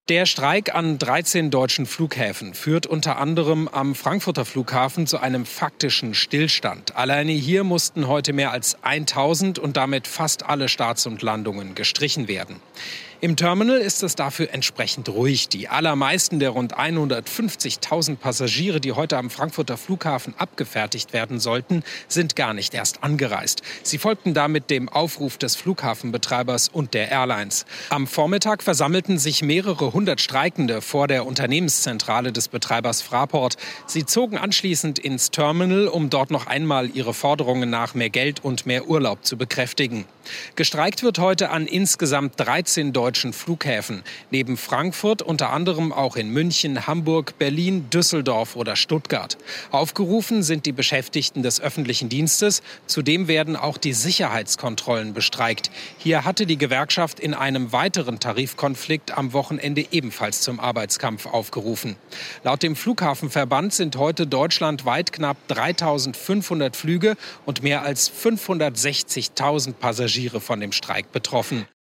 Der Streik an 13 deutschen Flughäfen führt unter anderem am Frankfurter Flughafen zu einem faktischen Stillstand. Alleine hier mussten heute mehr als 1000 und damit fast alle Starts und Landungen gestrichen werden. Im Terminal ist es dafür entsprechend ruhig. Die allermeisten der rund 150.000 Passagiere, die heute am Frankfurter Flughafen abgefertigt werden sollten, sind gar nicht erst angereist. Sie folgten damit dem Aufruf des Flughafenbetreibers und der Airlines. Am Vormittag versammelten sich mehrere hundert Streikende vor der Unternehmenszentrale des Betreibers Fraport. Sie zogen anschließend ins Terminal, um dort noch einmal ihre Forderungen nach mehr Geld und mehr Urlaub zu bekräftigen. Gestreikt wird heute an insgesamt 13 deutschen Flughäfen. Neben Frankfurt unter anderem auch in München, Hamburg, Berlin, Düsseldorf oder Stuttgart. Aufgerufen sind die Beschäftigten des öffentlichen Dienstes. Zudem werden auch die Sicherheitskontrollen bestreikt. Hier hatte die Gewerkschaft in einem weiteren Tarifkonflikt am Wochenende ebenfalls zum Arbeitskampf aufgerufen. Laut dem Flughafenverband sind heute deutschlandweit knapp 3.500 Flüge und mehr als 560.000 Passagiere von dem Streik betroffen.